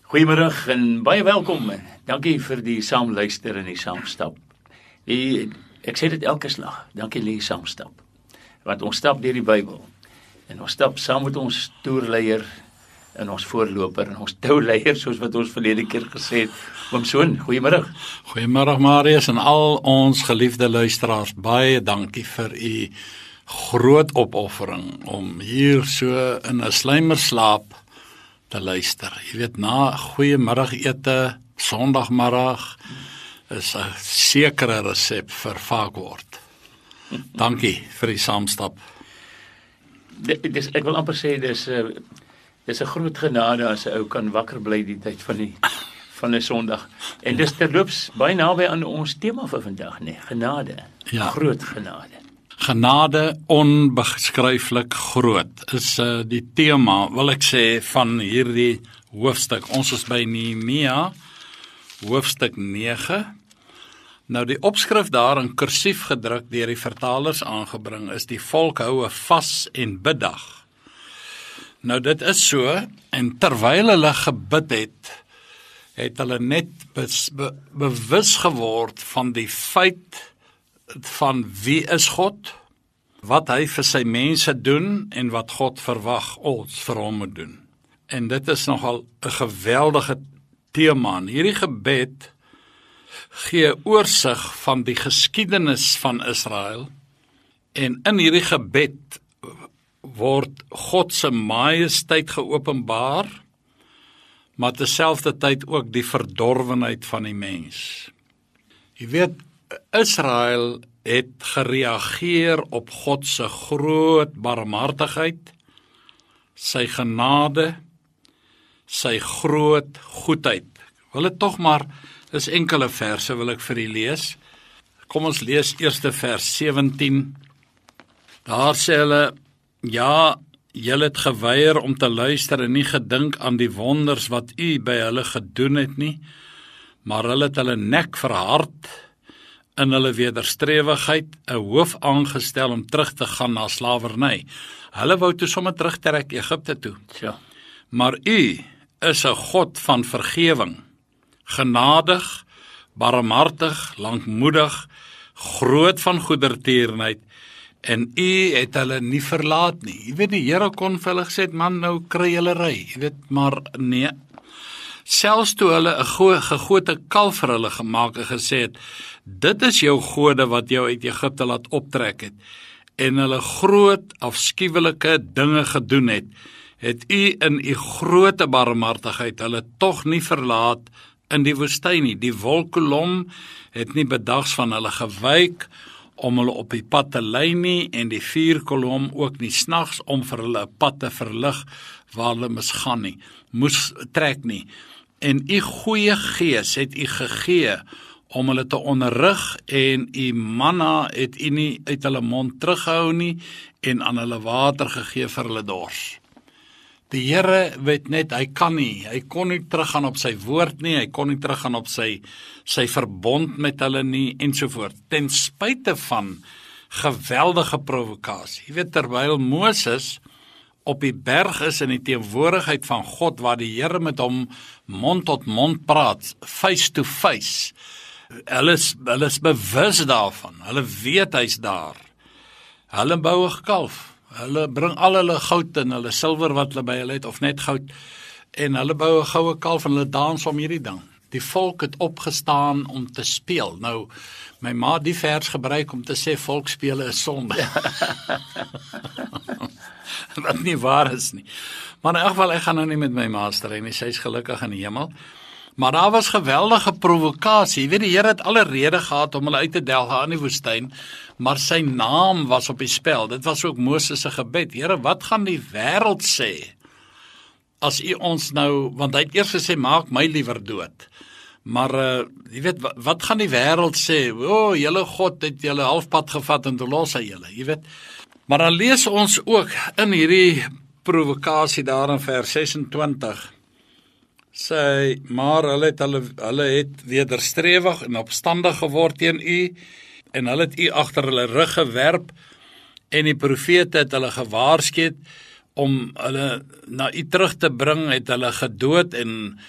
Goeiemôre en baie welkom. Dankie vir die saamluister en die saamstap. Ek sê dit elke slag. Dankie lê saamstap. Want ons stap deur die Bybel. En ons stap saam met ons toerleier en ons voorloper en ons touleier, soos wat ons verlede keer gesê het. Oom Soon, goeiemôre. Goeiemôre Marius en al ons geliefde luisteraars. Baie dankie vir u groot opoffering om hier so in 'n sluimerslaap te luister. Jy weet, na 'n goeie middagete, Sondagmiddag, is 'n sekere resep vir vaakwoord. Dankie vir die saamstap. Ek wil amper sê dis 'n groot genade as 'n ou kan wakker bly die tyd van 'n Sondag. En dis terloops baie naby aan ons tema vir vandag, nee, genade. Ja. Groot genade. Genade onbeskryflik groot is die tema, wil ek sê, van hierdie hoofstuk. Ons is by Nehemia, hoofstuk 9. Nou die opskrif daar in kursief gedruk deur die vertalers aangebring is: die volk hou 'n vas en biddag. Nou dit is so, en terwyl hulle gebid het hulle net bewus geword van die feit van wie is God, wat hy vir sy mense doen en wat God verwag ons vir hom moet doen. En dit is nogal 'n geweldige tema. Hierdie gebed gee oorsig van die geskiedenis van Israel, en in hierdie gebed word God se majesteit geopenbaar, maar terselfdertyd ook die verdorwenheid van die mens. Jy weet, Israel het gereageer op God se groot barmhartigheid, sy genade, sy groot goedheid. Wil dit tog maar, dis enkele verse wil ek vir u lees. Kom ons lees eerste vers 17. Daar sê hulle: ja, julle het geweier om te luister en nie gedink aan die wonders wat u by hulle gedoen het nie, maar hulle het hulle nek verhard in hulle wederstrewigheid, 'n hoof aangestel om terug te gaan na slawerny. Hulle wou toe sommer terugtrek Egipte toe. Ja. Maar u is 'n God van vergewing, genadig, barmhartig, lankmoedig, groot van goedertierenheid, en u het hulle nie verlaat nie. Jy weet, die Here kon vir hulle gesê, man, nou kry julle ry. Jy weet, maar nee. Selfs toe hulle 'n gegote kalf vir hulle gemaak en gesê het: dit is jou gode wat jou uit Egipte laat optrek het, en hulle groot afskuwelike dinge gedoen het u in u groote barmhartigheid hulle tog nie verlaat in die woestyn nie. Die wolkkolom het nie bedags van hulle gewyk om hulle op die pad te lei nie, en die vuurkolom ook nie snags om vir hulle 'n pad te verlig waar hulle moes trek nie. En u goeie gees het u gegee om hulle te onderrig, en u manna het u nie uit hulle mond teruggehou nie, en aan hulle water gegee vir hulle dors. Die Here weet net, hy kon nie teruggaan op sy woord nie, hy kon nie teruggaan op sy verbond met hulle nie, ensovoort, ten spyte van geweldige provokasie. Jy weet, terwyl Moses op die berg is in die teenwoordigheid van God, waar die Here met hom mond tot mond praat, face to face, hulle is bewus daarvan, hulle weet hy's daar, hulle bou 'n kalf, hulle bring al hulle goud en hulle silwer wat hulle by hulle het, of net goud, en hulle bou 'n goue kalf en hulle dans om hierdie ding. Die volk het opgestaan om te speel. Nou, my ma die vers gebruik om te sê volksspele is sonde. Wat nie waar is nie. Maar in elk geval, ek gaan nou nie met my ma stry nie, sy is gelukkig in die hemel. Maar daar was geweldige provokasie. Jy weet, die Here het alle rede gehad om hulle uit te delg in die woestyn, maar sy naam was op die spel. Dit was ook Moses se gebed: Here, wat gaan die wêreld sê as u ons nou, want hy het eers gesê, maak my liewer dood. Maar jy weet, wat gaan die wêreld sê? Julle God het julle halfpad gevat en toe los hy julle, jy weet. Maar dan lees ons ook in hierdie provokasie daar in vers 26, sê, maar hulle het wederstrewig en opstandig geword teen u, en hulle het u agter hulle rug gewerp, en die profete het hulle gewaarsku om hulle na u terug te bring, het hulle gedood en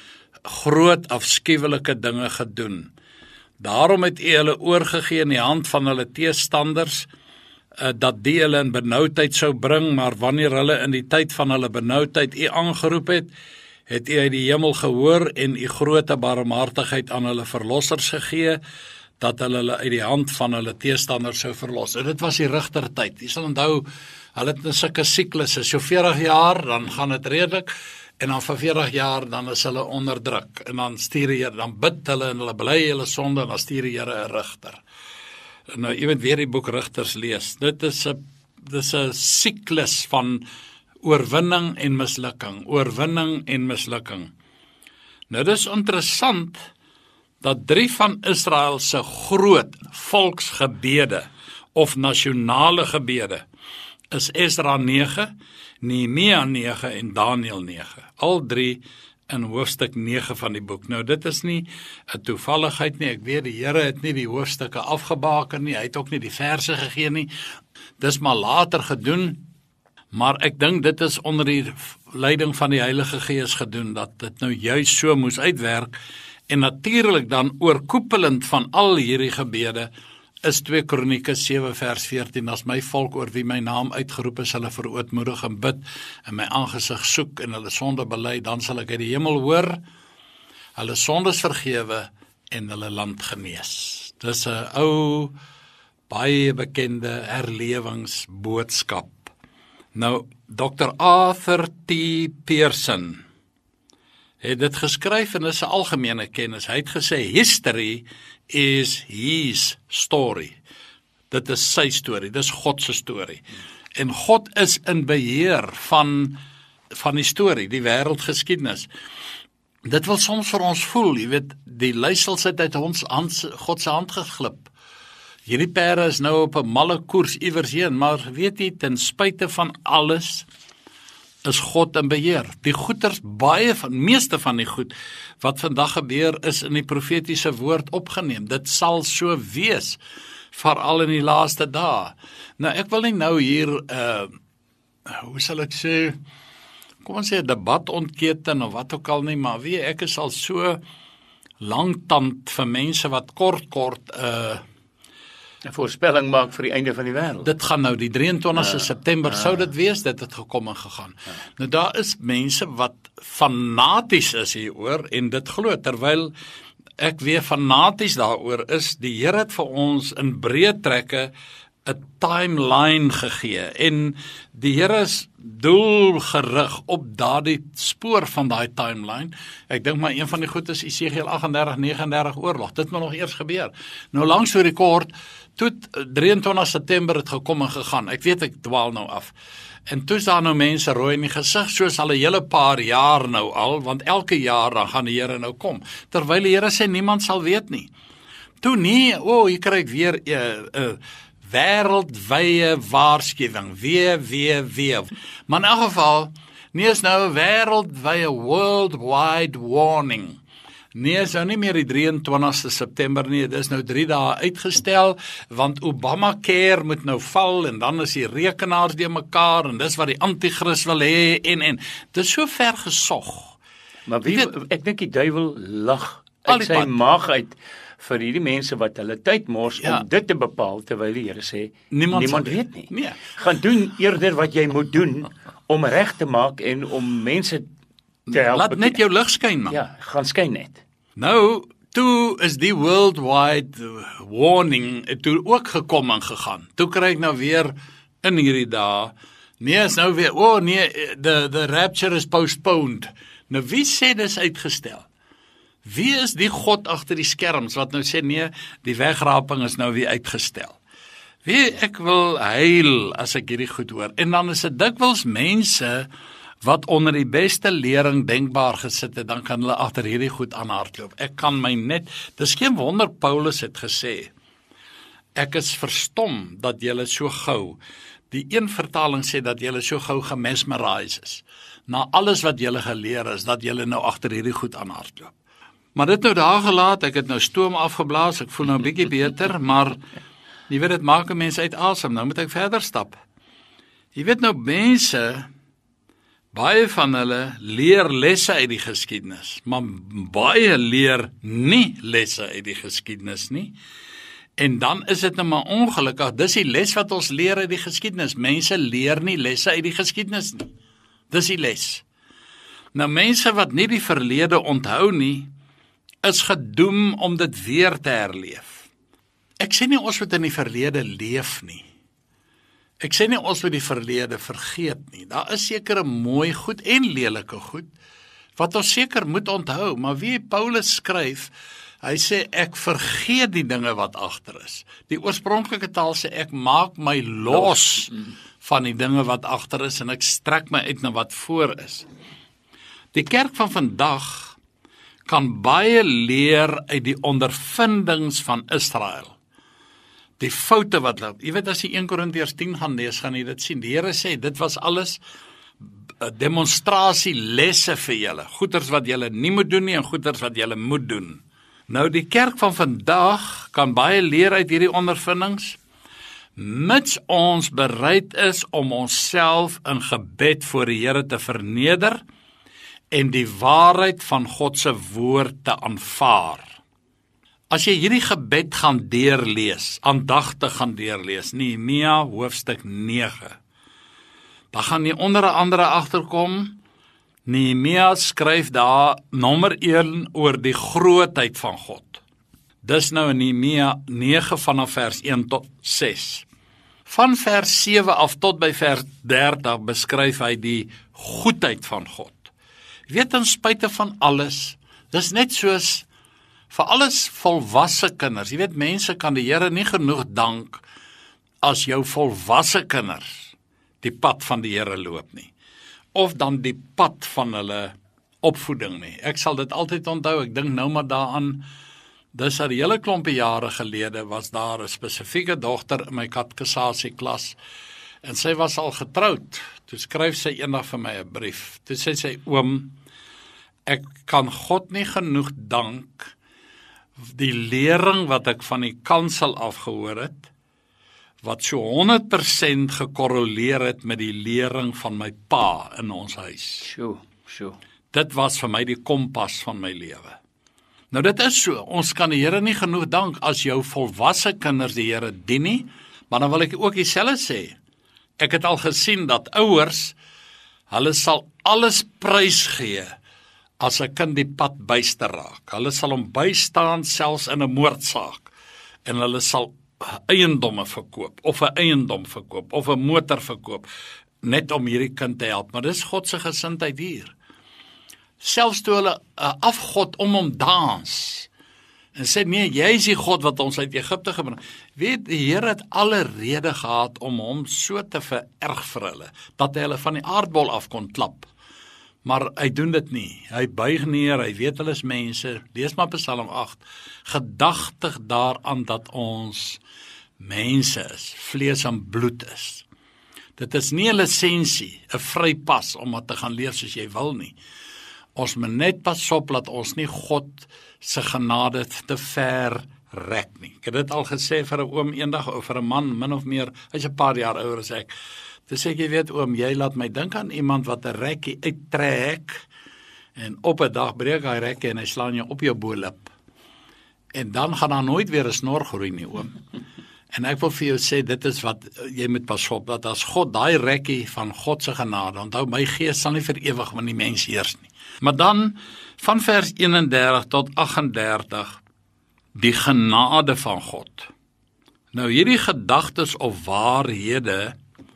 groot afskuwelike dinge gedoen. Daarom het U hulle oorgegee in die hand van hulle teestanders, dat die hulle in benoudheid sou bring, maar wanneer hulle in die tyd van hulle benoudheid U aangeroep het, het U uit die hemel gehoor en U groote barmhartigheid aan hulle verlossers gegee, dat hulle uit die hand van hulle teestanders sou verlos. En dit was die rigtertyd. Jy sal onthou, hulle het 'n sulke siklusse, so 40 jaar, dan gaan dit redelik, en dan vir 40 jaar, dan is hulle onderdruk, en dan stuur die Here, dan bid hulle, en hulle bely hulle sonde, en dan stuur die Here 'n rigter. Nou, jy moet weer die boek Rigters lees. Dit is 'n siklus van oorwinning en mislukking, oorwinning en mislukking. Nou, dit is interessant, dat 3 van Israel se groot volksgebede, of nasionale gebede, is Esra 9, Nehemia 9 en Daniel 9. Al 3 in hoofstuk 9 van die boek. Nou dit is nie 'n toevalligheid nie, ek weet die Here het nie die hoofstukke afgebaken nie, hy het ook nie die verse gegee nie, dis maar later gedoen, maar ek dink dit is onder die leiding van die Heilige Gees gedoen, dat dit nou juist so moes uitwerk, en natuurlik dan oorkoepelend van al hierdie gebede, is 2 Kronieke 7 vers 14, as my volk oor wie my naam uitgeroep is, hulle verootmoedig en bid, en my aangesig soek, en hulle sonde bely, dan sal ek uit die hemel hoor, hulle sondes vergewe, en hulle land genees. Dis 'n ou, baie bekende herlewingsboodskap. Nou, Dr. Arthur T. Pearson het dit geskryf, en is 'n algemene kennis. Hy het gesê, history is his story. Dit is sy storie, dit is God se storie. En God is in beheer van die storie, die wêreldgeskiedenis. Dit wil soms vir ons voel, jy weet, die leiersels het uit God se hand geglip. Hierdie perde is nou op 'n malle koers iewers heen, maar weet jy, ten spyte van alles, is God in beheer. Die goeters, meeste van die goed, wat vandag gebeur, is in die profetiese woord opgeneem. Dit sal so wees, veral in die laaste dae. Nou, ek wil nie nou hier, hoe sal ek sê, kom ons sê, 'n debat ontketen, of wat ook al nie, maar ek is al so langtand vir mense wat kort, 'n voorspelling maak vir die einde van die wêreld. Dit gaan nou, die 23 September sou dit wees, dit het gekom en gegaan. Nou daar is mense wat fanaties is hieroor, en dit glo, terwyl ek weer fanaties daaroor is, die Here het vir ons in breë trekke 'n timeline gegee, en die Here is doelgerig op daardie spoor van daai timeline. Ek dink maar een van die goed is Esegiel 38:39 oorlog, dit moet nog eers gebeur. Nou langs so rekord, toe 23 September het gekom en gegaan, ek weet ek dwaal nou af, en toe is daar nou mense rooi in die gesig, soos al 'n hele paar jaar nou al, want elke jaar dan gaan die Here nou kom, terwyl die Here sê niemand sal weet nie. Toe nie, hier kry ek weer wêreldwye waarskuwing, weer. Maar in elk geval, nie is nou 'n wêreldwye worldwide warning. Nee, is nou nie meer die 23 September nie, dit is nou 3 dae uitgestel, want Obamacare moet nou val, en dan is die rekenaars die mekaar, en dis wat die antichrist wil hê, en dit is so ver gesog. Maar ek dink die duiwel lag uit sy maag uit, vir hierdie mense wat hulle tyd mors om dit te bepaal, terwyl die Here sê, niemand weet nie. Nee. Gaan doen eerder wat jy moet doen, om reg te maak, en om mense te help. Laat net jou lig skyn, man. Ja, gaan skyn net. Nou, toe is die worldwide warning toe ook gekom en gegaan. Toe kry ek nou weer in hierdie dae, nee, is nou weer, the rapture is postponed. Nou, wie sê dis uitgestel? Wie is die God agter die skerms wat nou sê, nee, die wegraping is nou weer uitgestel? Ek wil huil as ek hierdie goed hoor. En dan is dit dikwels mense wat onder die beste lering denkbaar gesit het, dan kan hulle agter hierdie goed aanhardloop. Ek kan my net, dis geen wonder Paulus het gesê, ek is verstom dat julle so gou, die een vertaling sê dat julle so gou gemesmerise is, na alles wat julle geleer is, dat julle nou agter hierdie goed aanhardloop. Maar dit nou daar gelaat, ek het nou stoom afgeblaas, ek voel nou 'n bietjie beter, maar jy weet, dit maak 'n mens uit asem, nou moet ek verder stap. Jy weet nou, mense Baie van hulle leer lesse uit die geskiedenis, maar baie leer nie lesse uit die geskiedenis nie. En dan is dit nou maar ongelukkig, dis die les wat ons leer uit die geskiedenis. Mense leer nie lesse uit die geskiedenis nie. Dis die les. Nou mense wat nie die verlede onthou nie, is gedoem om dit weer te herleef. Ek sê nie ons moet in die verlede leef nie. Ek sê nie ons moet die verlede vergeet nie. Daar is sekere mooi goed en lelike goed, wat ons seker moet onthou, maar wie Paulus skryf, hy sê ek vergeet die dinge wat agter is. Die oorspronklike taal sê ek maak my los van die dinge wat agter is en ek strek my uit na wat voor is. Die kerk van vandag kan baie leer uit die ondervindings van Israel. Die foute wat hulle, jy weet as jy 1 Korintiërs 10 gaan lees, gaan jy dit sien. Die Here sê, dit was alles demonstrasie lesse vir julle. Goeders wat julle nie moet doen nie en goeders wat julle moet doen. Nou die kerk van vandag kan baie leer uit hierdie ondervindings, mits ons bereid is om onsself in gebed voor die Here te verneder en die waarheid van God se woord te aanvaar. As jy hierdie gebed gaan deurlees, aandagtig gaan deurlees, Nehemia hoofstuk 9, dan gaan jy onder andere agterkom, Nehemia skryf daar nommer 1 oor die grootheid van God. Dis nou in Nehemia 9 vanaf vers 1 tot 6. Van vers 7 af tot by vers 30 beskryf hy die goedheid van God. Jy weet, ten spyte van alles, dis net soos vir alles volwasse kinders. Jy weet, mense kan die Here nie genoeg dank as jou volwasse kinders die pad van die Here loop nie. Of dan die pad van hulle opvoeding nie. Ek sal dit altyd onthou, ek dink nou maar daaraan, dis 'n hele klompie jare gelede was daar 'n spesifieke dogter in my katekisasieklas, en sy was al getroud. Toe skryf sy eendag vir my 'n brief. Toe sê sy, oom, ek kan God nie genoeg dank, die lering wat ek van die kansel afgehoor het, wat so 100% gekorreleer het met die lering van my pa in ons huis. Sjoe. Dit was vir my die kompas van my lewe. Nou dit is so, ons kan die Here nie genoeg dank as jou volwasse kinders die Here dien nie, maar dan wil ek ook dieselfde sê. Ek het al gesien dat ouers, hulle sal alles prys gee as 'n kind die pad byster raak. Hulle sal hom bystaan selfs in 'n moordsaak, en hulle sal eiendomme verkoop, of 'n eiendom verkoop, of 'n motor verkoop, net om hierdie kind te help. Maar dis God se gesindheid hier. Selfs toe hulle 'n afgod om hom dans, en sê, nee, jy is die God wat ons uit Egipte gebring. Weet, die Here het alle rede gehad om hom so te vererg vir hulle, dat hy hulle van die aardbol af kon klap. Maar hy doen dit nie. Hy buig neer, hy weet hulle is mense. Lees maar Psalm 8. Gedagtig daaraan dat ons mense is, vlees en bloed is. Dit is nie 'n lisensie, 'n vrypas om wat te gaan leef soos jy wil nie. Ons moet net pas op dat ons nie God se genade te ver rek nie. Ek het dit al gesê vir 'n oom eendag, of vir 'n man, min of meer, hy's 'n paar jaar ouer as ek. Toe sê ek, jy weet oom, jy laat my dink aan iemand wat 'n rekkie uittrek, en op 'n dag breek hy rekkie en hy slaan jou op jou bolip. En dan gaan daar nooit weer 'n snor groei nie, oom. En ek wil vir jou sê, dit is wat jy moet pas op, dat as God daai rekkie van God se genade, onthou, my gees sal nie vir ewig met die mens heers nie. Maar dan, van vers 31 tot 38, die genade van God. Nou hierdie gedagtes of waarhede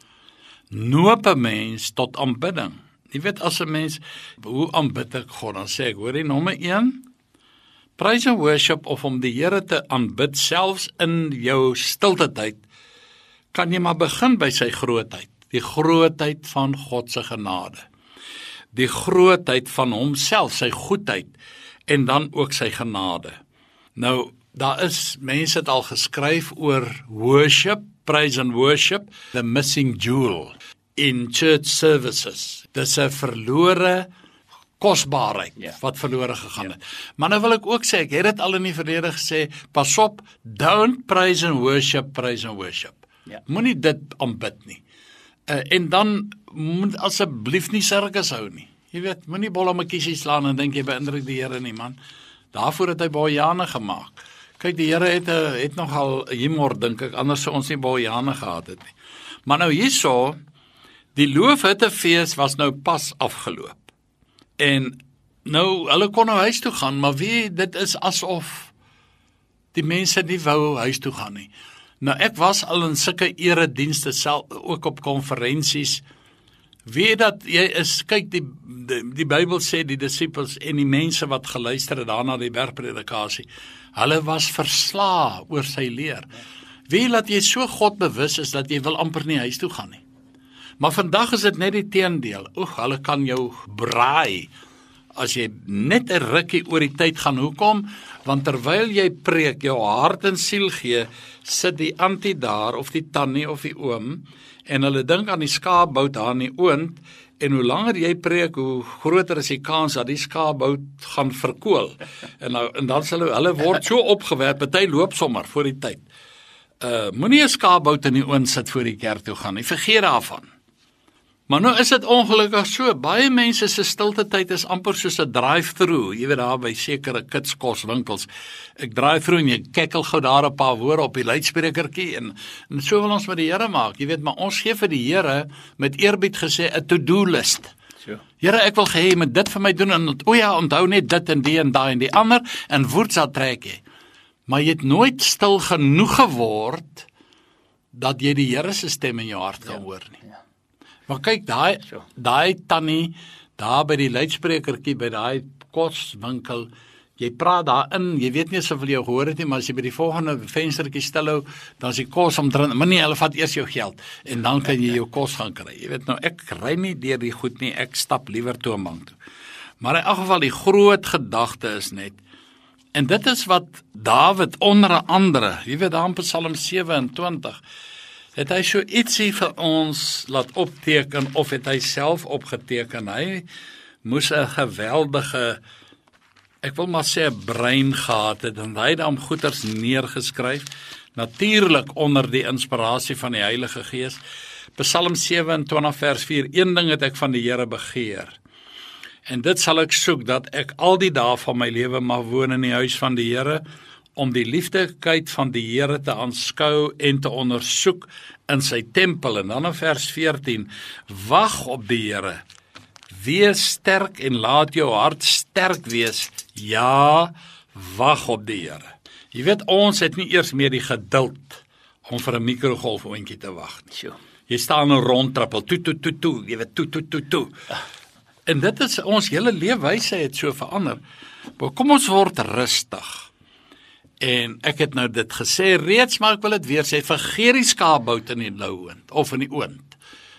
noop 'n mens tot aanbidding. Jy weet, as 'n mens, hoe aanbid ek God? Dan sê ek, hoor jy, nommer 1, praise and worship, of om die Here te aanbid, selfs in jou stilte tyd, kan jy maar begin by sy grootheid. Die grootheid van God se genade. Die grootheid van homself, sy goedheid, en dan ook sy genade. Nou, daar is, mense het al geskryf oor worship, praise and worship, the missing jewel in church services. Dis 'n verlore kosbaarheid wat verlore gegaan het. Maar nou wil ek ook sê, ek het dit al in die verlede gesê, pas op, don't praise and worship, praise and worship. Moenie dit aanbid nie. En dan moet asseblief nie sirkus hou nie. Jy weet, moenie bol om 'n kiesie slaan en dink jy beïndruk die Here nie, man. Daarvoor het hy Bojanne gemaak. Kyk, die Here het nogal humor, dink ek, anders sou ons nie Bojanne gehad het nie. Maar nou hierso, die Loofhuttefees was nou pas afgeloop. En nou, hulle kon nou huis toe gaan, maar dit is asof die mense nie wou huis toe gaan nie. Nou, ek was al in sulke eredienste, ook op konferensies. Weet dat jy is, kyk, die Bybel sê die disippels en die mense wat geluister het daarna die bergpredikasie, hulle was verslae oor sy leer. Weet dat jy so God bewus is dat jy wil amper nie huis toe gaan nie. Maar vandag is dit net die teendeel. Hulle kan jou braai as jy net 'n rukkie oor die tyd gaan. Hoekom? Want terwyl jy preek, jou hart en siel gee, sit die antie daar, of die tannie of die oom, en hulle dink aan die skaapbout daar in die oond, en hoe langer jy preek, hoe groter is die kans dat die skaapbout gaan verkool. En dan sal hulle word so opgewerp, party loop sommer voor die tyd. Moenie 'n skaapbout in die oond sit voor die kerk toe gaan nie, vergeet daarvan. Maar nou is dit ongelukkig so, baie mense se stilte tyd is amper soos 'n drive-through, jy weet daar by sekere kitskoswinkels. Ek drive-through en jy kekkel gou daar 'n paar woorde op die luidsprekertjie en so wil ons met die Here maak, jy weet, maar ons gee vir die Here met eerbied gesê 'n to-do list. Here, ek wil hê jy moet dit vir my doen en onthou net dit en die en daai en die ander en woordsa trek jy. Maar jy het nooit stil genoeg geword dat jy die Here se stem in jou hart kan hoor nie. Maar kyk, daai tannie, daar by die luidsprekertjie, by daai koswinkel, jy praat daarin, jy weet nie as hulle jou gehoor het nie, maar as jy by die volgende venstertjie stil hou, dan is die kos omtrent, maar nee, hulle vat eers jou geld, en dan kan jy jou kos gaan kry. Jy weet nou, ek ry nie deur die goed nie, ek stap liewer toe 'n bank toe. Maar in elk geval, die groot gedagte is net, en dit is wat Dawid onder andere, jy weet daar in Psalm 27, het hy so ietsie vir ons laat opteken, of het hy self opgeteken, hy moes 'n geweldige, ek wil maar sê 'n brein gehad het, en hy het dan goeters neergeskryf, natuurlik onder die inspirasie van die Heilige Gees. Psalm 27 vers 4, een ding het ek van die Here begeer, en dit sal ek soek, dat ek al die dae van my lewe mag woon in die huis van die Here, om die lieflikheid van die Here te aanskou en te ondersoek in sy tempel. En dan in vers 14, wag op die Here, wees sterk en laat jou hart sterk wees, ja, wag op die Here. Jy weet, ons het nie eers meer die geduld om vir 'n mikrogolfoontjie te wag nie. Jy staan en rondtrappel, toe, jy weet, toe. En dit is ons hele leefwyse het so verander. Maar kom ons word rustig. En ek het nou dit gesê reeds, maar ek wil dit weer sê, vergeet die skaapbout in die louend, of in die oond.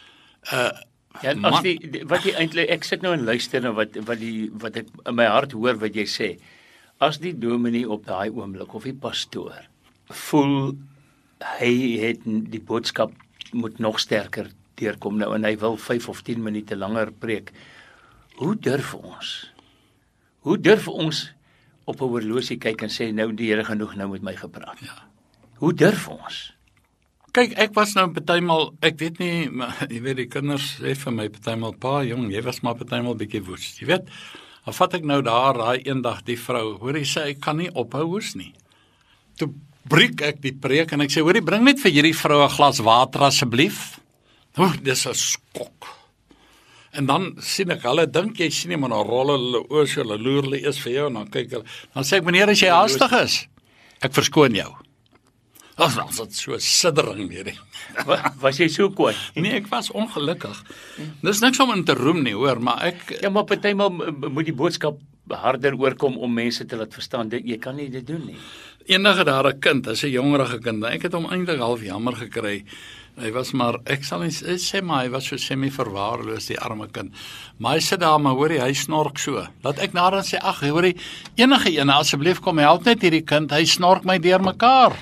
Wat jy eintlik, ek sit nou en luister na wat ek in my hart hoor wat jy sê. As die dominee op daai oomblik, of die pastoor, voel, hy het die boodskap moet nog sterker deurkom nou, en hy wil 5 of 10 minute langer preek, hoe durf ons? Hoe durf ons op 'n horlosie kyk en sê, nou die Here genoeg, nou met my gepraat. Hoe durf ons? Kyk, ek was nou partymal, ek weet nie, maar jy weet die kinders sê vir my partymal, pa, jong, jy was maar partymal bietjie woest. Jy weet, dan vat ek nou daar daai eendag die vrou, hoor jy sê, ek kan nie ophou woes nie. Toe breek ek die preek en ek sê, hoor jy, bring net vir hierdie vrou 'n glas water asseblief. Dis 'n skok. En dan sien ek, hulle dink jy sien nie, maar dan rol hulle oor, so hulle loer hulle eers vir jou, en dan kyk hulle, dan sê ek, meneer, as jy haastig is, ek verskoon jou. Dan was dit so siddering weer. Was jy so kwaad? Nee, ek was ongelukkig. Dis niks om in te roem nie, hoor, maar ek... Ja, maar partymal moet die boodskap harder oorkom om mense te laat verstaan, jy kan nie dit doen nie. Enige daar 'n kind, as 'n jongerige kind, ek het hom eintlik half jammer gekry. Hy was maar, ek sal nie sê maar, hy was so semi-verwaarloos, die arme kind. Maar hy sit daar, maar hoor hy snork so. Laat ek nader sê, ag, hoor hy, enige ene, asseblief kom help net hierdie kind, hy snork my deur mekaar.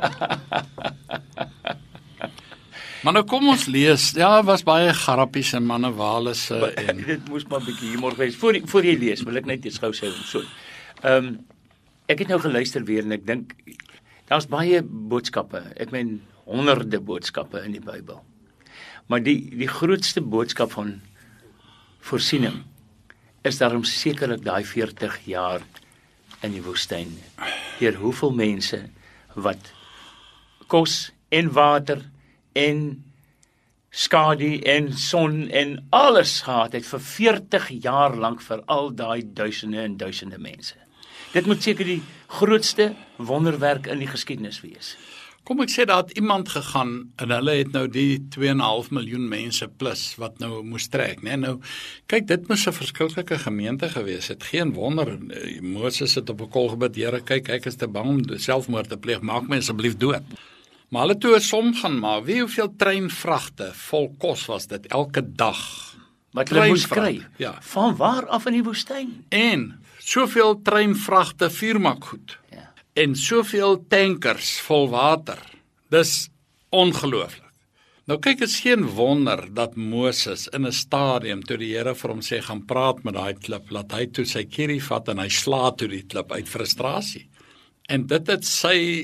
Maar nou kom ons lees, ja, was baie grappies en mannewalisse en... Dit moes maar 'n bietjie humor wees. Voor jy lees, wil ek net eens gou sê, so. Ek het nou geluister weer en ek dink, daar's baie boodskappe, ek meen honderde boodskappe in die Bybel. Maar die grootste boodskap van voorsiening is daarom sekerlik daai 40 jaar in die woestyn. Deur hoeveel mense wat kos en water en skadu en son en alles gehad het vir 40 jaar lank vir al daai duisende en duisende mense. Dit moet seker die grootste wonderwerk in die geskiedenis wees. Kom ek sê, daar het iemand gegaan en hulle het nou die 2,5 miljoen mense plus wat nou moes trek, né? Nou, kyk, dit moes 'n verskriklike gemeente gewees het. Geen wonder, Moses het op 'n kol gebid, Here, kyk, ek is te bang om selfmoord te pleeg, maak my asseblief dood. Maar hulle toe 'n som gaan maak, weet hoeveel treinvragte vol kos was dit elke dag? Wat hulle moes kry, ja. Van waar af in die woestyn? En soveel treinvragte vuurmakgoed. Ja. En soveel tankers vol water. Dis ongelooflik. Nou kyk, is geen wonder dat Moses in 'n stadium, toe die Here vir hom sê, gaan praat met daai klip, laat hy toe sy kierie vat en hy sla toe die klip uit frustrasie. En dit het sy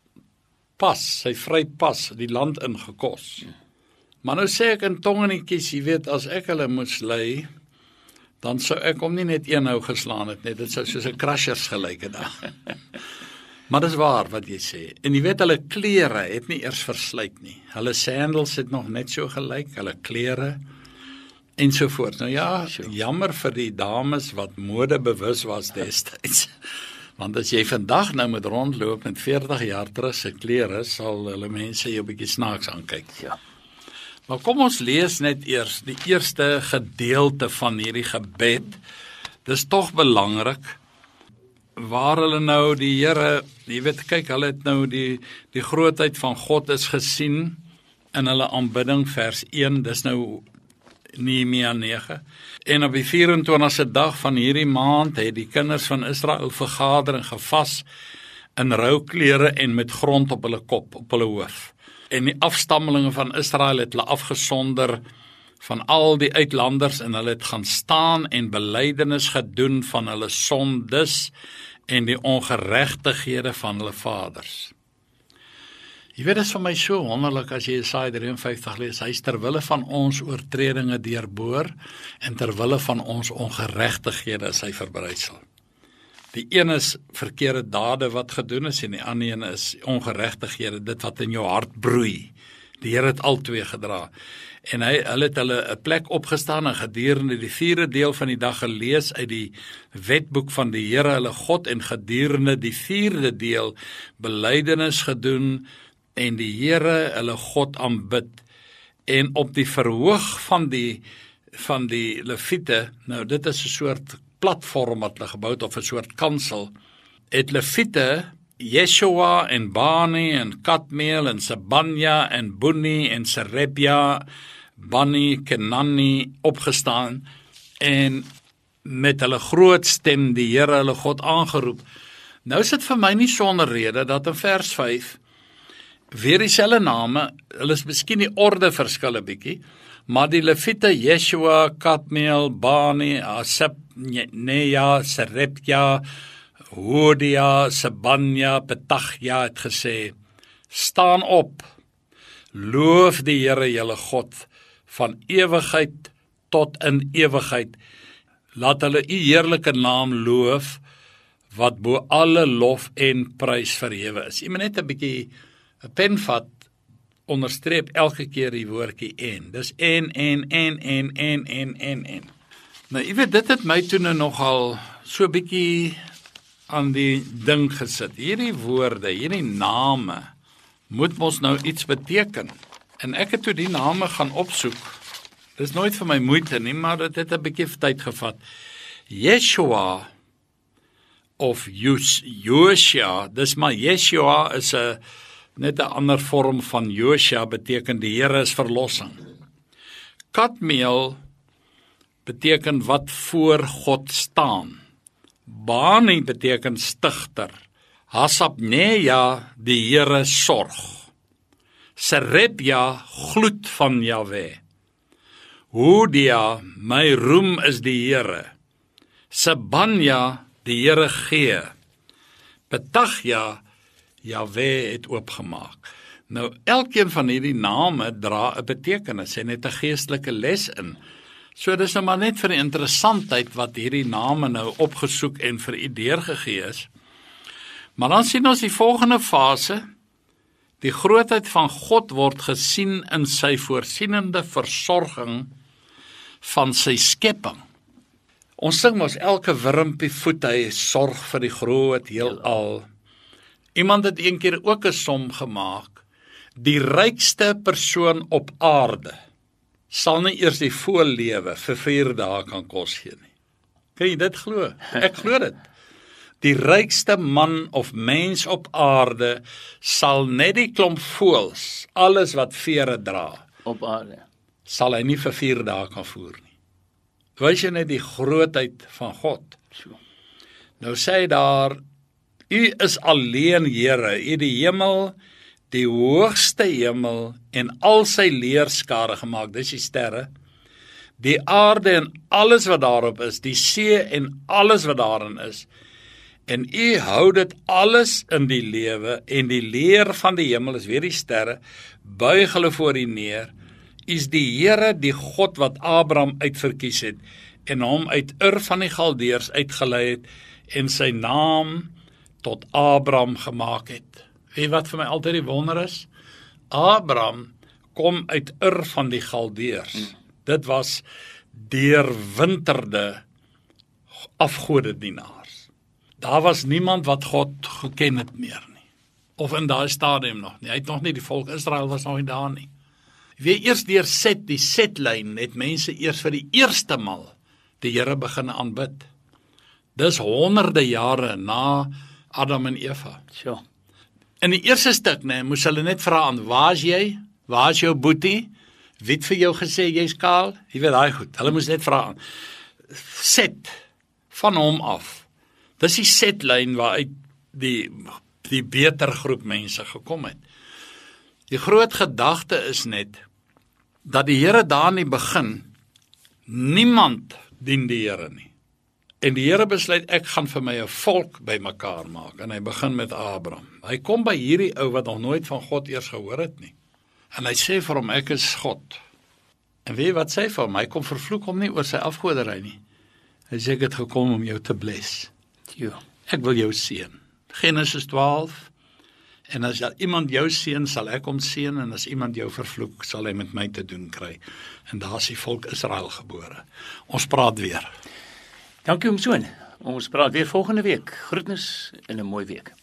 vry pas, die land ingekos. Maar nou sê ek in tongenietjies, jy weet, as ek hulle moes lei, dan sou ek hom nie net een hou geslaan het, net dit sou soos 'n Crushers gelyk het daar. Maar dis waar wat jy sê. En jy weet, hulle klere het nie eers verslyt nie. Hulle sandals het nog net so gelyk, hulle klere ensovoorts. Nou ja, jammer vir die dames wat modebewus was destyds. Want as jy vandag nou met rondloop met 40 jaar terug se klere, sal hulle mense jou 'n bietjie snaaks aankyk. Ja. Maar kom ons lees net eers die eerste gedeelte van hierdie gebed. Dis tog belangrik, waar hulle nou die Here, jy weet, kyk, hulle het nou die grootheid van God is gesien in hulle aanbidding, vers 1, dis nou Nehemia 9. En op die 24ste dag van hierdie maand het die kinders van Israel vergader en gevas in rouklere en met grond op hulle kop, op hulle hoof. En die afstammelinge van Israel het hulle afgesonder van al die uitlanders en hulle het gaan staan en belydenis gedoen van hulle sondes en die ongeregtighede van hulle vaders. Jy weet, dit is vir my so wonderlik as jy Jesaja 53 lees, hy is terwille van ons oortredinge deurboor en terwille van ons ongeregtighede is hy verbrydsel. Die een is verkeerde dade wat gedoen is en die ander een is ongeregtighede, dit wat in jou hart broei. Die Here het al twee gedra. En hulle het 'n plek opgestaan en gedurende die 4de deel van die dag gelees uit die wetboek van die Here hulle God en gedurende die 4de deel belydenis gedoen en die Here hulle God aanbid. En op die verhoog van die Lewiete, nou dit is 'n soort platform wat hulle gebou het of 'n soort kansel, het Lewiete Yeshua en Bani en Kadmiel en Sebanja en Buni en Serebja, Bani, Kenani opgestaan en met hulle groot stem die Here hulle God aangeroep. Nou is dit vir my nie sonder rede dat in vers 5 weer dieselfde name, hulle is miskien die orde verskil 'n bietjie, maar die Lewiete Yeshua, Kadmiel, Bani, Sebneja, Serebja, Hodia, Sebanja, Petachja het gesê, staan op, loof die Here julle God van ewigheid tot in ewigheid. Laat hulle u heerlike naam loof wat bo alle lof en prys verhewe is. Jy moet net 'n bietjie 'n pen vat, onderstreep elke keer die woordjie en. Dis en. Nou, jy weet, dit het my toe nou nogal so 'n bietjie aan die ding gesit. Hierdie woorde, hierdie name, moet mos nou iets beteken. En ek het toe die name gaan opsoek. Dit is nooit vir my moeite nie, maar dit het 'n bietjie tyd gevat. Yeshua of Joshua, dis maar Yeshua is net 'n ander vorm van Joshua, beteken die Here is verlossing. Kadmiel beteken wat voor God staan. Bani beteken stigter. Hasabneja, die Here sorg. Serebja, gloed van Jahwe. Hodia, my roem is die Here. Sebanja, die Here gee. Petachja, Jahwe het oopgemaak. Nou, elkeen van hierdie name dra 'n betekenis en het 'n geestelike les in. So dis nou maar net vir die interessantheid wat hierdie name nou opgesoek en vir u deurgegee is. Maar dan sien ons die volgende fase. Die grootheid van God word gesien in sy voorsienende versorging van sy skepping. Ons sing mos elke wurmpie voet hy sorg vir die groot heelal. Iemand het een keer ook 'n som gemaak. Die rykste persoon op aarde sal nie eers die voorlewe vir 4 dae kan kos gee nie. Kan jy dit glo? Ek glo dit. Die rykste man of mens op aarde sal net die klomp voëls, alles wat vere dra, Op aarde. sal hy nie vir 4 dae kan voer nie. Wys jy net die grootheid van God. So. Nou sê hy daar, u is alleen Here, u die hemel, die hoogste hemel en al sy leerskare gemaak, dis die sterre, die aarde en alles wat daarop is, die see en alles wat daarin is, en u hou dit alles in die lewe, en die leer van die hemel is weer die sterre, buig hulle voor u neer, is die Here die God wat Abraham uitverkies het, en hom uit Ur van die Galdeërs uitgelei het, en sy naam tot Abraham gemaak het. Weet wat vir my altyd die wonder is? Abraham kom uit Ur van die Galdeërs. Dit was deurwinterde afgodedienaars. Daar was niemand wat God geken het meer nie. Of in daai stadium nog nie. Hy het nog nie, die volk Israel was nog nie daar nie. Wie eers deur die setlyn het mense eers vir die eerste maal die Here begin aanbid. Dis honderde jare na Adam en Eva. So. In die eerste stuk, moes hulle net vra aan, waar is jy? Waar is jou boetie? Wie het vir jou gesê jy's kaal? Jy weet daai goed. Hulle moes net vra aan. Set van hom af. Dis die setlyn waaruit die beter groep mense gekom het. Die groot gedagte is net dat die Here daar in die begin niemand dien die Here nie. En die Here besluit ek gaan vir my 'n volk bymekaar maak en hy begin met Abraham. Hy kom by hierdie ou wat nog nooit van God eers gehoor het nie. En hy sê vir hom ek is God. En weet jy wat sê hy vir hom? Hy kom vervloek hom nie oor sy afgoderry nie. Hy sê ek het gekom om jou te bless. Jo. Ek wil jou seën. Genesis 12. En as iemand jou seën, sal ek hom seën, en as iemand jou vervloek, sal hy met my te doen kry. En daar is die volk Israel gebore. Ons praat weer. Dankie oom Soon. Ons praat weer volgende week. Groetnis en 'n mooi week.